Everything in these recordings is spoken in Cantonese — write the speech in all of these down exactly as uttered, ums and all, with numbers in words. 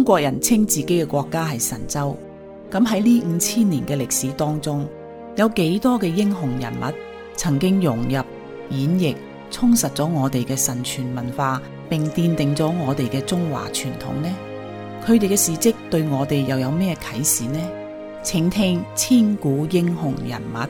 中國人稱自己嘅國家係神州。咁喺呢五千年嘅歷史當中，有幾多嘅英雄人物曾經融入、演繹、充實咗我哋嘅神傳文化，並奠定咗我哋嘅中華傳統呢？佢哋嘅事蹟對我哋又有咩啟示呢？請聽千古英雄人物。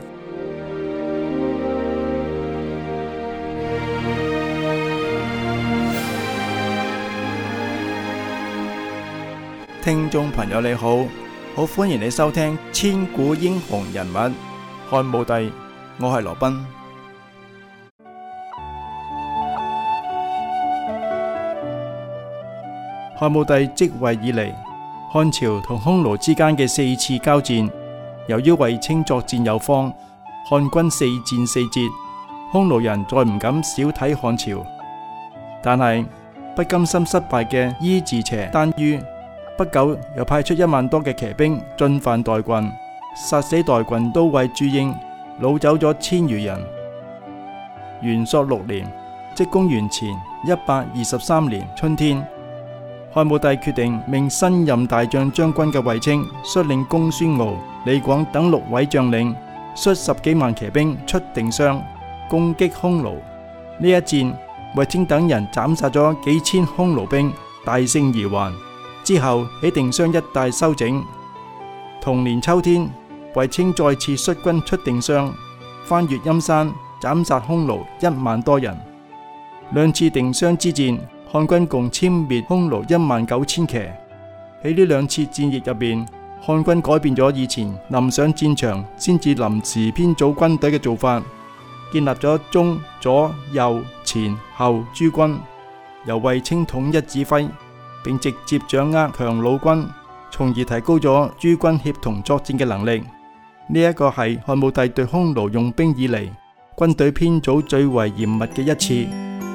聽眾朋友你好，好歡迎你收聽千古英雄人物漢武帝，我係羅賓。漢武帝即位以嚟，漢朝同匈奴之間嘅四次交戰，由於衛青作戰有方，漢軍四戰四捷，匈奴人再唔敢小睇漢朝。但係不甘心失敗嘅伊稚斜單于，不久又派出一萬多嘅騎兵進犯代郡，殺死代郡都尉朱英，擄走咗千餘人。元朔六年，即公元前一百二十三年春天，漢武帝決定命新任大將將軍嘅衛青率領公孫敖、李廣等六位將領，率十幾萬騎兵出定襄，攻擊匈奴。呢一戰，衛青等人斬殺咗幾千匈奴兵，大勝而還。之後喺定襄一帶休整。同年秋天，衛青再次率軍出定襄，翻越陰山，斬殺匈奴一萬多人。兩次定襄之戰，漢軍共殲滅匈奴一萬九千騎。喺呢兩次戰役入邊，漢軍改變咗以前臨上戰場先至臨時編組軍隊嘅做法，建立咗中、左、右、前、後諸軍，由衛青統一指揮，並直接掌握強弩軍，從而提高咗諸軍協同作戰嘅能力。呢一個係漢武帝對匈奴用兵以嚟軍隊編組最為嚴密嘅一次。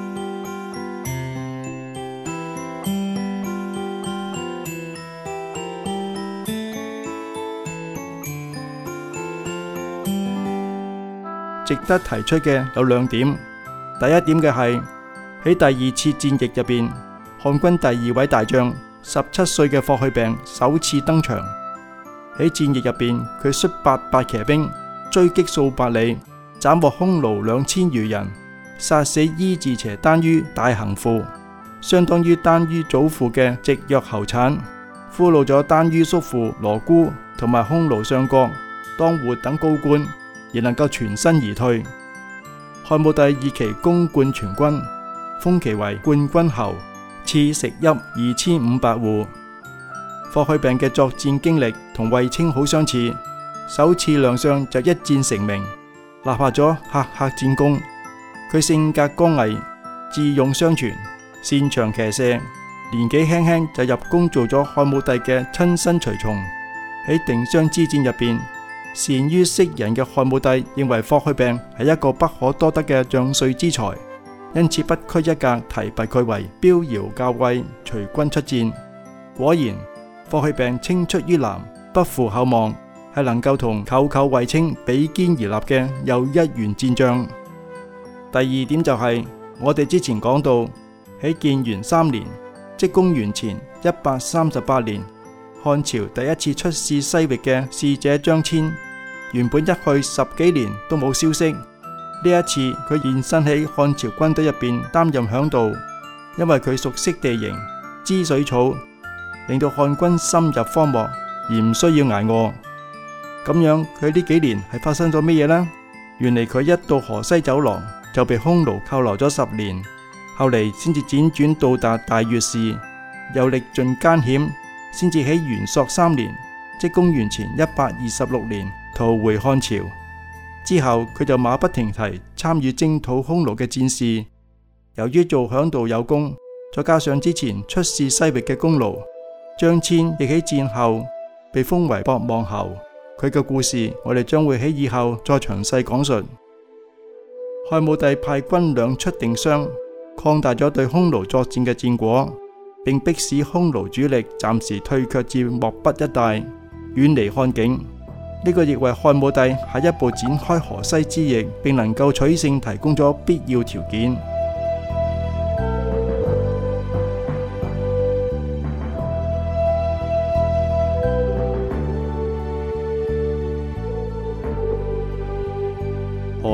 值得提出嘅有兩點。第一點嘅係喺第二次戰役入邊，漢軍第二位大將十七歲嘅霍去病首次登場。喺戰役入邊，佢率八百騎兵追擊數百里，斬獲匈奴兩千餘人，殺死伊稚斜單于大行父，相當於單于祖父嘅直約侯產，俘虜咗單于叔父羅姑同埋匈奴相國當戶等高官，亦能夠全身而退。漢武帝以其功冠全軍，封其為冠軍侯，賜食邑二千五百戶。霍去病嘅作戰經歷同衛青好相似，首次亮相就一戰成名，立下咗赫赫戰功。佢性格剛毅，智勇雙全，擅長騎射，年紀輕輕就入宮做咗漢武帝嘅親身隨從。喺定襄之戰入邊，善於識人嘅漢武帝認為霍去病係一個不可多得嘅將帥之才，因此不拘一格提拔佢為驃遙校尉，隨軍出戰。果然，霍去病青出於藍，不負厚望，係能夠同舅舅衛青比肩而立嘅又一員戰將。第二點就係、是、我哋之前講到喺建元三年，即公元前一百三十八年，漢朝第一次出使西域嘅使者張騫，原本一去十幾年都冇消息。呢一次佢現身喺漢朝軍隊入邊擔任響導，因為佢熟悉地形、知水草，令到漢軍深入荒漠而唔需要挨餓。咁樣佢呢幾年係發生咗乜嘢呢？原嚟佢一到河西走廊就被匈奴扣留咗十年，後嚟先至輾轉到達大月氏，又歷盡艱險，先至喺元朔三年，即公元前一百二十六年逃回漢朝。之後佢就馬不停蹄參與征討匈奴嘅戰事。由於做響導有功，再加上之前出使西域嘅功勞，張騫亦喺戰後被封為博望侯。佢嘅故事我哋將會喺以後再詳細講述。漢武帝派軍糧出定襄，擴大咗對匈奴作戰嘅戰果，並迫使匈奴主力暫時退卻至漠北一帶，遠離漢境。呢個亦為漢武帝下一步展開河西之役並能夠取勝提供咗必要條件。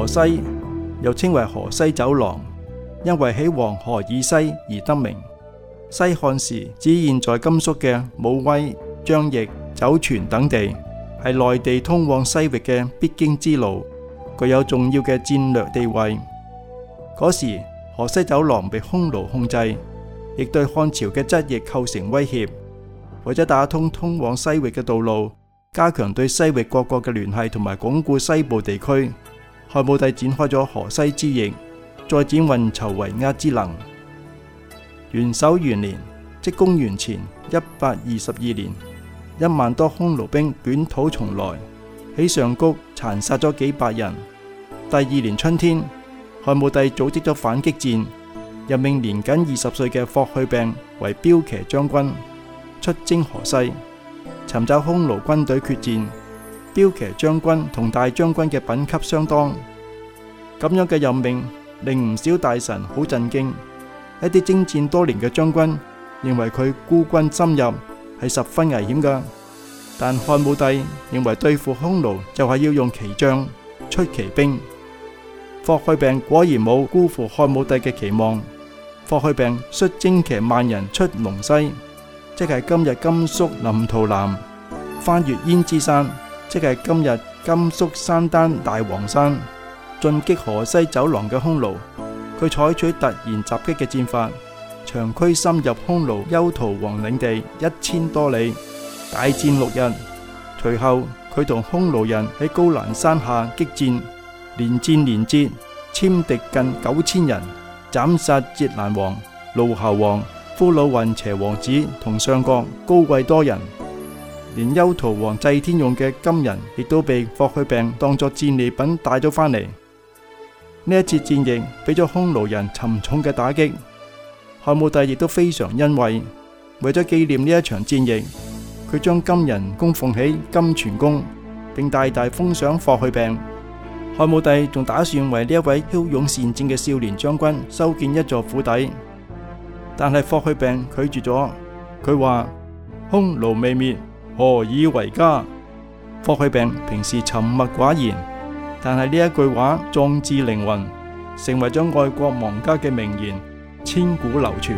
河西又稱為河西走廊，因為喺黃河以西而得名。西漢時指現在甘肅嘅武威、張掖、酒泉等地，係內地通往西域嘅必經之路，具有重要嘅戰略地位。嗰時河西走廊被匈奴控制，亦對漢朝嘅側翼構成威脅。為咗打通通往西域嘅道路，加強對西域各國嘅聯繫同埋鞏固西部地區，漢武帝展開咗河西之役，再展運籌帷幄之能。元狩元年，即公元前一百二十二年，一萬多匈奴兵捲土重來，喺上谷殘殺咗幾百人。第二年春天，漢武帝組織咗反擊戰，任命年僅二十歲嘅霍去病為驃騎將軍，出征河西，尋找匈奴軍隊決戰。驃騎將軍同大將軍嘅品級相當，咁樣嘅任命令唔少大臣好震驚。一啲征戰多年嘅將軍認為佢孤軍深入係十分危險噶，但漢武帝認為對付匈奴就係要用奇將出奇兵。霍去病果然冇辜負漢武帝嘅期望。霍去病率精騎萬人出龍西，即係今日甘肅臨洮南，翻越胭脂山，即係今日甘肅山丹大王山，進擊河西走廊嘅匈奴。佢採取突然襲擊嘅戰法，長驅深入匈奴邱屠王領地一千多里，大戰六日。隨後佢同匈奴人喺高蘭山下激戰，連戰連捷，殲敵近九千人，斬殺節蘭王、盧侯王、俘虜運邪王子同相國高貴多人，連邱屠王祭天用嘅金人亦都被霍去病當作戰利品帶咗返嚟。呢一次戰役俾咗匈奴人沉重嘅打擊，漢武帝亦都非常欣慰。為咗紀念呢一場戰役，佢將金人供奉喺金泉宮，並大大封賞霍去病。漢武帝仲打算為呢一位驍勇善戰嘅少年將軍修建一座府邸，但係霍去病拒絕咗。佢話：匈奴未滅，何以為家？霍去病平時沉默寡言，但係呢一句話壯志凌雲，成為咗愛國亡家嘅名言，千古流傳。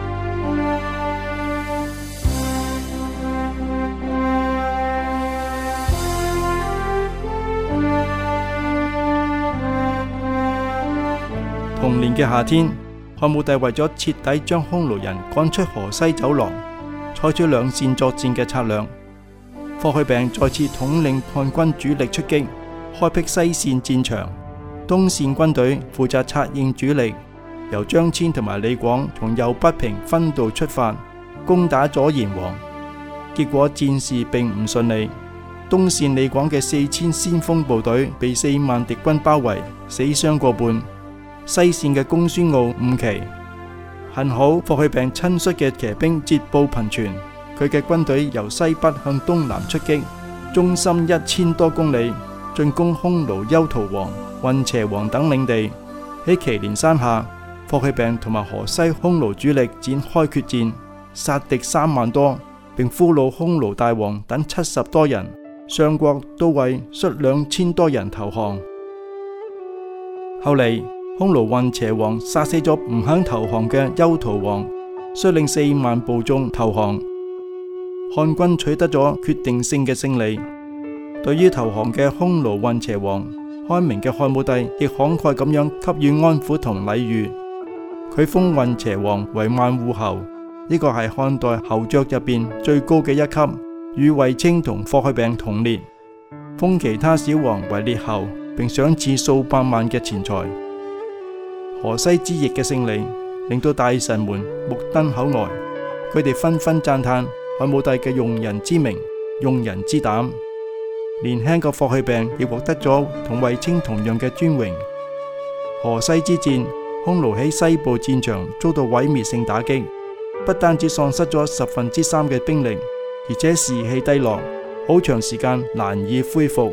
同年嘅夏天，漢武帝為咗徹底將匈奴人趕出河西走廊，採取兩線作戰嘅策略。霍去病再次統領漢軍主力出擊，開闢西線戰場。東線軍隊負責策應主力，由張騫同埋李廣從右北平分道出發，攻打左賢王。結果戰事並唔順利，東線李廣嘅四千先鋒部隊被四萬敵軍包圍，死傷過半。西線嘅公孫敖誤騎，幸好霍去病親率嘅騎兵捷報頻傳，佢嘅軍隊由西北向東南出擊，中心一千多公里，進攻匈奴邱屠王、運邪王等領地。喺祁連山下，霍去病同埋河西匈奴主力展開決戰，殺敵三萬多，並俘虜匈奴大王等七十多人，相國都尉率兩千多人投降。後嚟匈奴運邪王殺死咗唔肯投降嘅邱屠王，率領四萬部眾投降。漢軍取得咗決定性嘅勝利。對於投降嘅匈奴運邪王，開明嘅漢武帝亦慷慨咁樣給予安撫同禮遇。佢封運邪王為萬戶侯，呢個係漢代侯爵入邊最高嘅一級，與衛青同霍去病同列。封其他小王為列侯，並賞賜數百萬嘅錢財。河西之役嘅勝利令到大臣們目瞪口呆，佢哋紛紛讚嘆漢武帝嘅用人之明、用人之膽。年輕嘅霍去病亦獲得咗同衛青同樣嘅尊榮。河西之戰，匈奴喺西部戰場遭到毀滅性打擊，不單止喪失咗十分之三嘅兵力，而且士氣低落，好長時間難以恢復。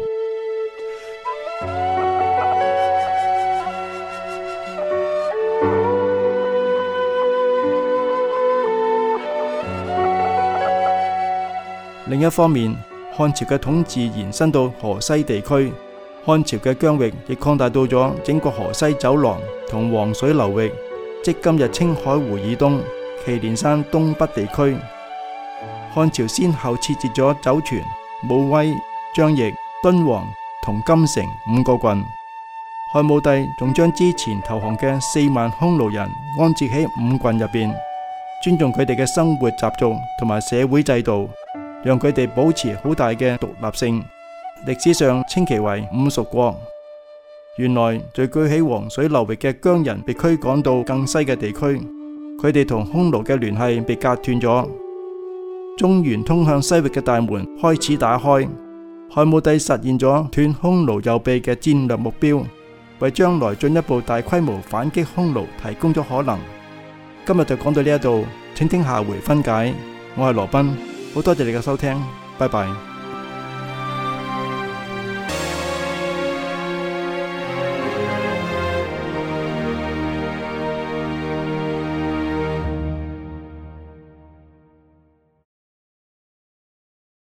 另一方面，漢朝嘅統治延伸到河西地區， 漢朝嘅疆域亦擴大到咗整個河西走廊同黃水流域，即今日青海湖以東、祁連山東北地區。漢朝先後設置咗酒泉、武威、張掖、敦煌同金城五個郡。漢武帝仲將之前投降嘅四萬匈奴人安置喺五郡入邊，尊重佢哋嘅生活習俗同埋社會制度，讓佢哋保持好大嘅獨立性。歷史上稱其為五蜀國。原來聚居喺黃水流域嘅羌人被驅趕到更西嘅地區，佢哋同匈奴嘅聯繫被隔斷咗。中原通向西域嘅大門開始打開，漢武帝實現咗斷匈奴右臂嘅戰略目標，為將來進一步大規模反擊匈奴提供咗可能。今日就講到呢一度，請聽下回分解。我係羅賓，好多謝你嘅收聽，拜拜。